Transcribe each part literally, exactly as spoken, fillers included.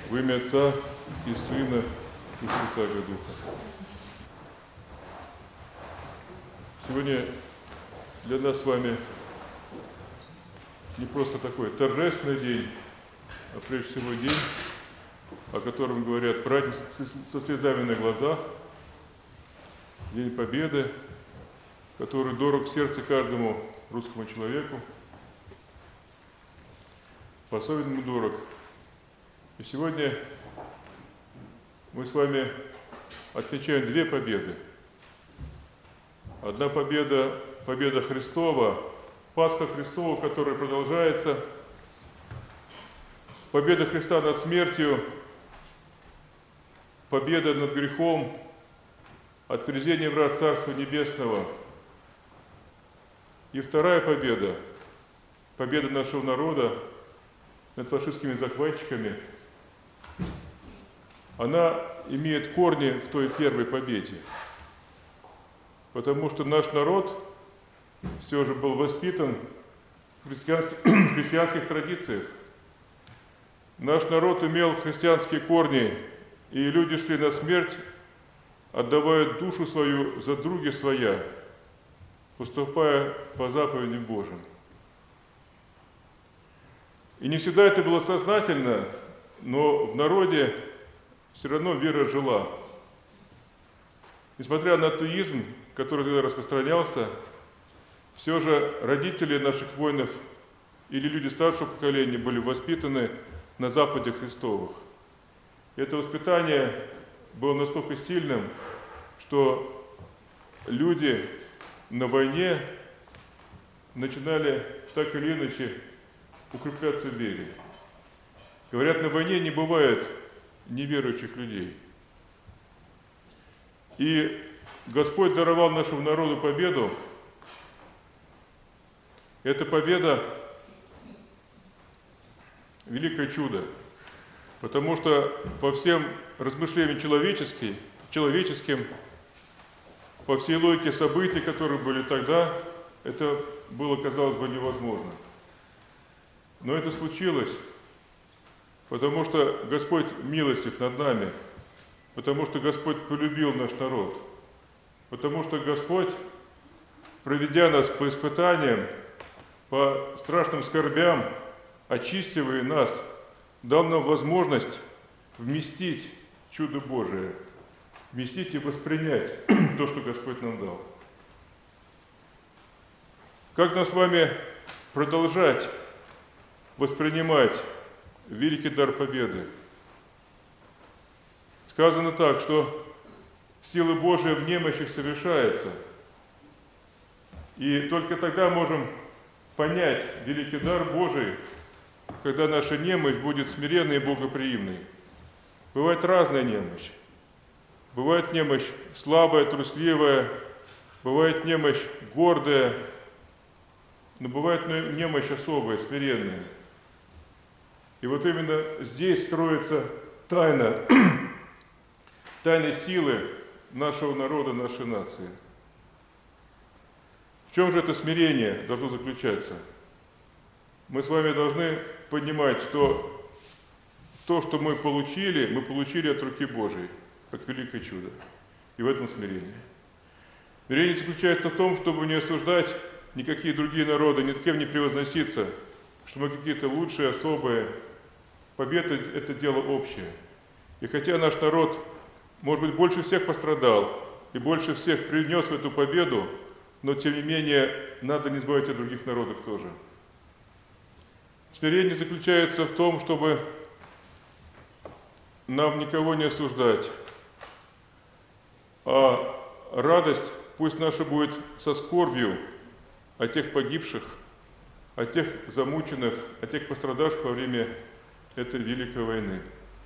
Во имя Отца и Сына и Святаго Духа. Сегодня для нас с вами не просто такой торжественный день, а прежде всего день, о котором говорят праздник со слезами на глазах, День Победы, который дорог в сердце каждому русскому человеку, по-особенному дорог. И сегодня мы с вами отмечаем две победы. Одна победа, победа Христова, Пасха Христова, которая продолжается, победа Христа над смертью, победа над грехом, отвержение врат Царства Небесного. И вторая победа, победа нашего народа над фашистскими захватчиками, она имеет корни в той первой победе. Потому что наш народ все же был воспитан в христианских, в христианских традициях. Наш народ имел христианские корни, и люди шли на смерть, отдавая душу свою за други своя, поступая по заповедям Божьим. И не всегда это было сознательно, но в народе все равно вера жила. Несмотря на атеизм, который тогда распространялся, все же родители наших воинов или люди старшего поколения были воспитаны на Западе Христовых. И это воспитание было настолько сильным, что люди на войне начинали так или иначе укрепляться в вере. Говорят, на войне не бывает неверующих людей. И Господь даровал нашему народу победу. Эта победа – великое чудо, потому что по всем размышлениям человеческим, человеческим, по всей логике событий, которые были тогда, это было, казалось бы, невозможно. Но это случилось, потому что Господь милостив над нами, потому что Господь полюбил наш народ, потому что Господь, проведя нас по испытаниям, по страшным скорбям, очистивая нас, дал нам возможность вместить чудо Божие, вместить и воспринять то, что Господь нам дал. Как нам с вами продолжать воспринимать великий дар победы? Сказано так, что сила Божия в немощах совершается, и только тогда можем понять великий дар Божий, когда наша немощь будет смиренной и богоприимной. Бывает разная немощь. Бывает немощь слабая, трусливая, бывает немощь гордая, но бывает немощь особая, смиренная. И вот именно здесь кроется тайна, тайна силы нашего народа, нашей нации. В чем же это смирение должно заключаться? Мы с вами должны понимать, что то, что мы получили, мы получили от руки Божией, как великое чудо. И в этом смирение. Смирение заключается в том, чтобы не осуждать никакие другие народы, ни кем не превозноситься, что мы какие-то лучшие, особые. Победа – это дело общее. И хотя наш народ, может быть, больше всех пострадал и больше всех принес в эту победу, но, тем не менее, надо не забывать о других народах тоже. Смирение заключается в том, чтобы нам никого не осуждать, а радость пусть наша будет со скорбью о тех погибших, о тех замученных, о тех пострадавших во время этой великой войны.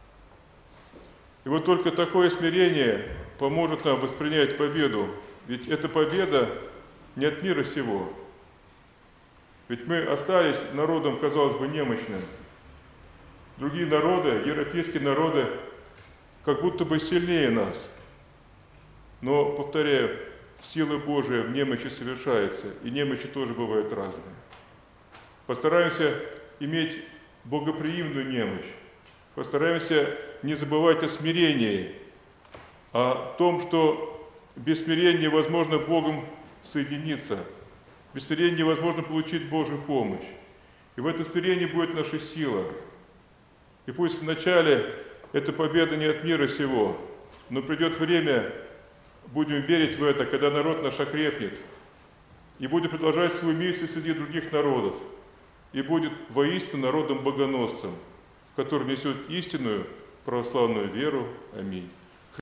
И вот только такое смирение поможет нам воспринять победу, ведь эта победа не от мира сего. Ведь мы остались народом, казалось бы, немощным. Другие народы, европейские народы, как будто бы сильнее нас. Но, повторяю, сила Божия в немощи совершается, и немощи тоже бывают разные. Постараемся иметь богоприимную немощь, Постараемся не забывать о смирении, о том, что без смирения невозможно Богом соединиться, без смирения невозможно получить Божью помощь. И в этом смирении будет наша сила. И пусть вначале эта победа не от мира сего, но придет время, будем верить в это, когда народ наш окрепнет, и будет продолжать свою миссию среди других народов, и будет воистину народом богоносцем, который несет истинную православную веру. Аминь.